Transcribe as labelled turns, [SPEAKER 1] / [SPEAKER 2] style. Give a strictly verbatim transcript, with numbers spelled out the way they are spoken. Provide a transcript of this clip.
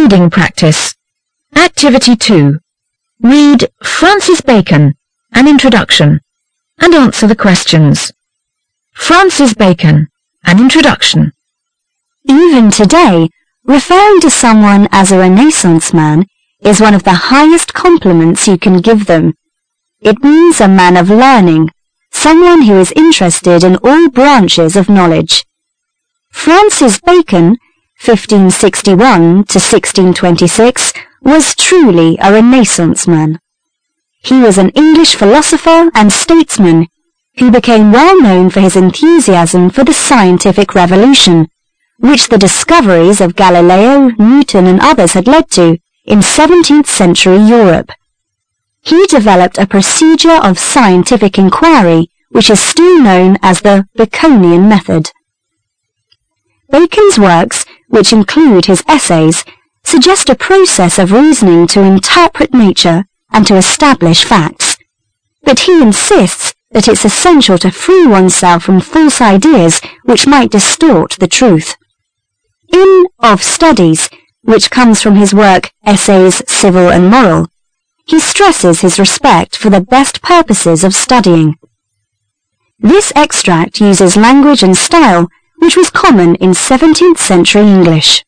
[SPEAKER 1] Reading practice. Activity two. Read Francis Bacon, An Introduction, and answer the questions. Francis Bacon, An Introduction.
[SPEAKER 2] Even today, referring to someone as a Renaissance man is one of the highest compliments you can give them. It means a man of learning, someone who is interested in all branches of knowledge. Francis Bacon, fifteen sixty-one to sixteen twenty-six, was truly a Renaissance man. He was an English philosopher and statesman who became well known for his enthusiasm for the scientific revolution, which the discoveries of Galileo, Newton and others had led to in seventeenth century Europe. He developed a procedure of scientific inquiry which is still known as the Baconian method. Bacon's works, which include his essays, suggest a process of reasoning to interpret nature and to establish facts. But he insists that it's essential to free oneself from false ideas which might distort the truth. In Of Studies, which comes from his work Essays, Civil and Moral, he stresses his respect for the best purposes of studying. This extract uses language and style which was common in seventeenth century English.